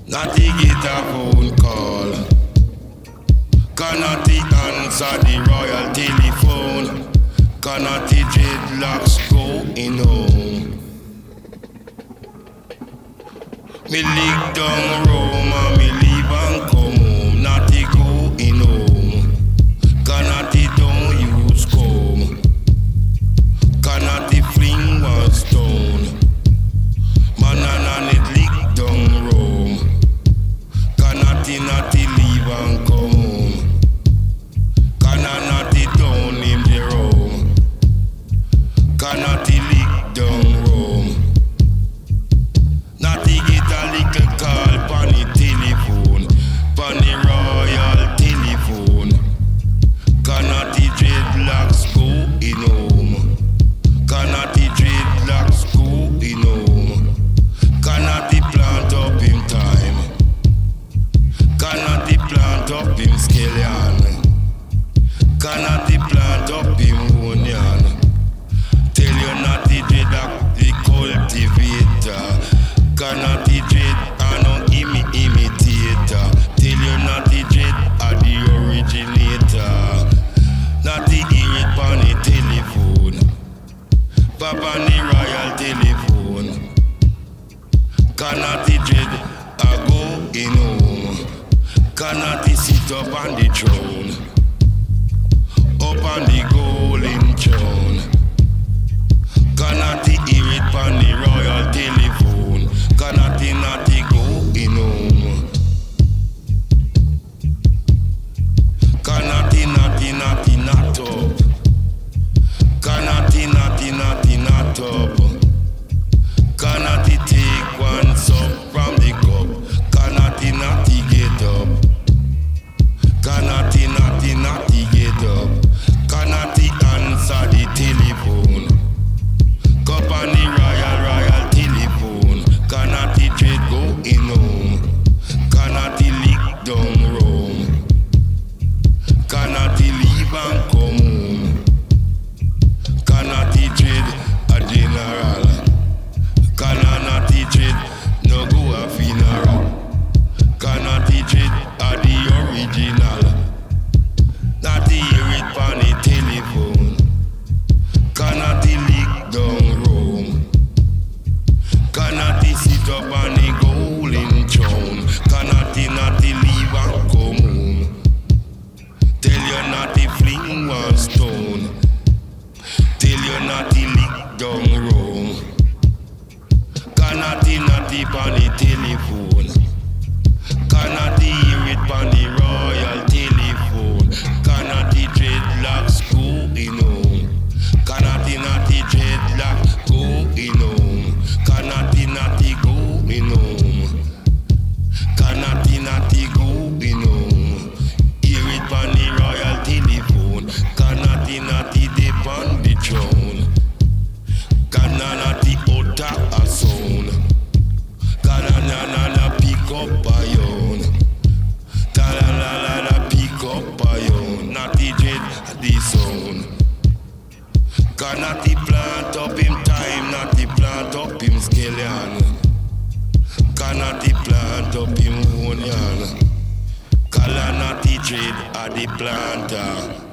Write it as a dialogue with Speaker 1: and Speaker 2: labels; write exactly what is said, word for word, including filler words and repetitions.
Speaker 1: Not to get a phone call. Cannot answer the royal telephone. Cannot the dreadlocks going home. Me lick down Rome and me leave and come home. Not to going home. Cannot the don't use comb. Cannot the fling one stone. Man and it lick down Rome. Cannot the not the leave and come home. Cannot not the down in the Rome. Cannot the lick down Rome. Not the get a little call pon the telephone, pon the royal telephone. Cannot the dreadlocks go in home. Cannot the dreadlocks go in home. Cannot the plant up in time. Cannot the plant up in scallion. Cannot the plant up in onion. Tell you not the dread the cultivator. Cannot the dread and no imi imitator. Tell you not the dread are the originator. Not the hear it on the telephone. Papa the royal telephone. Cannot the dread a go in home. Cannot the sit up on the throne. Up on the golden throne. Cannot the hear it on the royal telephone. Cannot the not the go in home. Cannot the not the not the not up. Cannot the not the not the not up. Cannot the take one sup from the cup. Cannot the not the get up. Cannot the not the not the get up. Cannot the answer the telephone. Cup on the royal royal telephone. Cannot the trade go in home. Cannot the lick down Rome. Cannot the leave and come home. Cannot the trade a general. Cannot the trade no go a funeral. Cannot the trade a the original. Not the hear it on the telephone. Cannot the lick down Rome. Cannot the sit up on the golden throne. Cannot the not the leave and come home. Tell you not the fling one stone. Tell you not the lick down Rome. Cannot the not the on the telephone. Cannot the hear it on the royal telephone. Cannot the dreadlocks go in home. Cannot the not the dreadlock go in home. Cannot the not the go in home. Cannot the not the go in home. Hear it on the royal telephone. Cannot the not the dip on the throne. Cannot not the utter a sound. Cannot not pick up a yawn. Ta-la-la-la-la pick up a yawn. Not the dread the sound. Cannot the plant up in time. Not the plant up in scallion. Cannot the plant up in onion. Cannot the trade at the planter.